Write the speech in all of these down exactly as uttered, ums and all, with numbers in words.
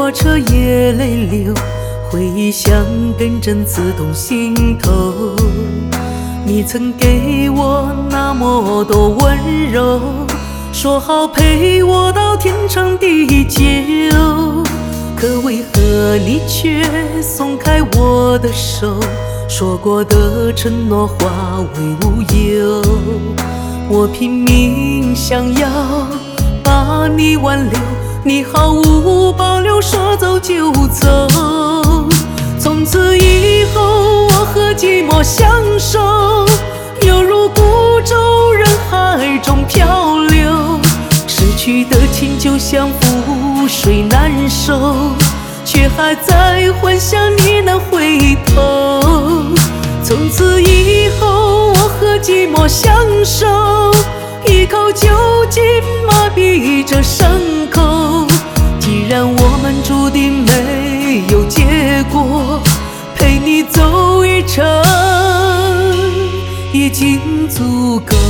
火车也泪流，回忆像根针刺痛心头。你曾给我那么多温柔，说好陪我到天长地久，可为何你却松开我的手？说过的承诺化为乌有，我拼命想要把你挽留，你毫无保留说走就走。从此以后我和寂寞相守，犹如孤舟人海中漂流，失去的情就像覆水难收，却还在幻想你能回头。从此以后我和寂寞相守，一口酒精麻痹着伤口。既然我们注定没有结果，陪你走一程已经足够。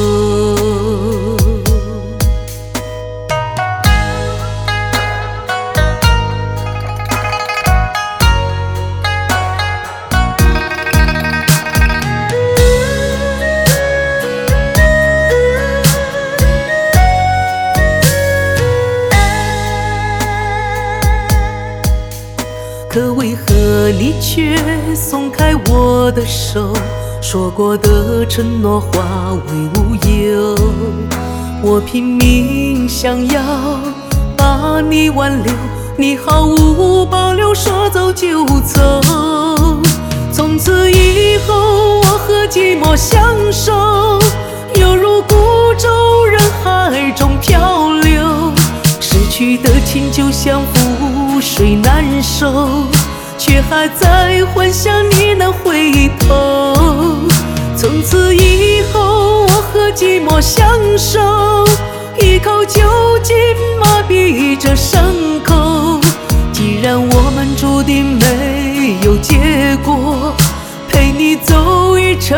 可为何你却松开我的手？说过的承诺化为乌有，我拼命想要把你挽留，你毫无保留说走就走。从此以后我和寂寞相守，犹如孤舟人海中漂流，失去的情就像覆水难收，却还在幻想你能回头。从此以后我和寂寞相守，一口酒精麻痹着伤口。既然我们注定没有结果，陪你走一程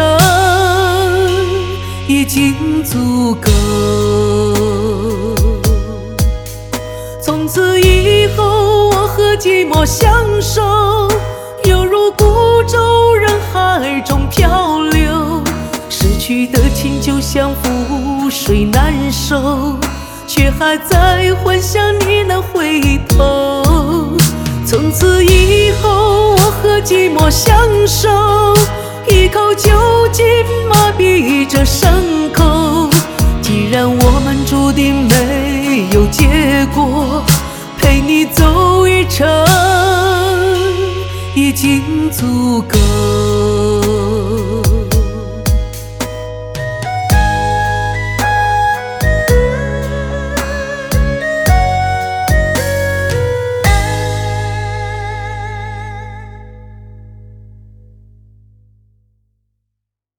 已经足够。从此以后我和寂寞相守，犹如孤舟人海中漂流，失去的情就像覆水难收，却还在幻想你能回头。从此以后我和寂寞相守，一口酒精麻痹着伤口。既然我们注定没有结果，陪你走一程已经足够。